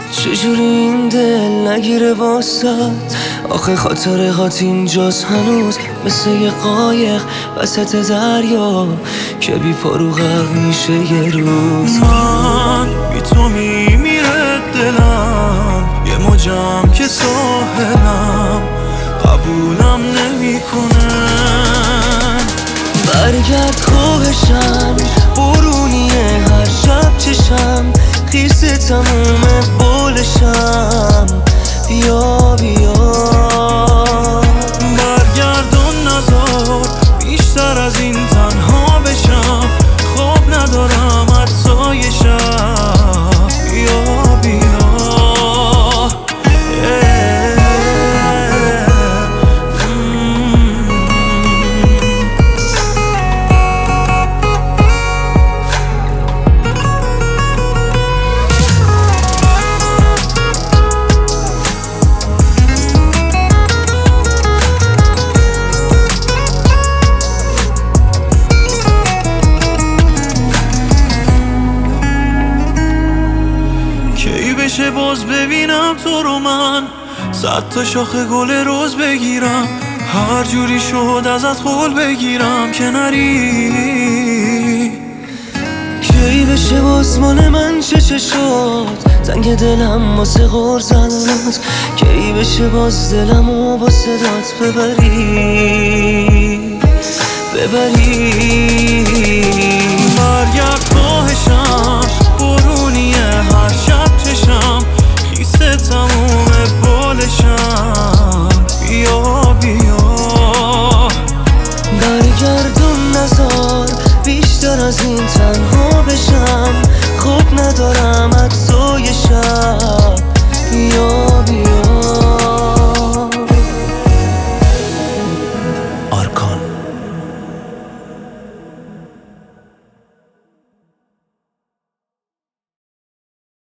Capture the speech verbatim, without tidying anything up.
چجوری این دل نگیره واسد؟ آخه خاطره هات اینجاست هنوز، مثل یه قایق وسط دریا که بی پارو غرق میشه یه روز. من بی تو میمیره دلم، یه موجم که ساحلم قبولم نمیکنه. برگرد خواهشم، برونیه هر شب چشم خیس تموم بولشم. بیا بیا برگردون نزار بیشتر از این تنها بشم، خواب ندارم حتی یه شب. بیا بیا کی بشه باز ببینم تو رو من، صد تا شاخه گل روز بگیرم، هر جوری شد ازت قول بگیرم که نری. کی بشه باز مال من چه چه شد، تنگ دلم واسه غر زدنت. کی بشه باز دلمو با صدات ببری ببری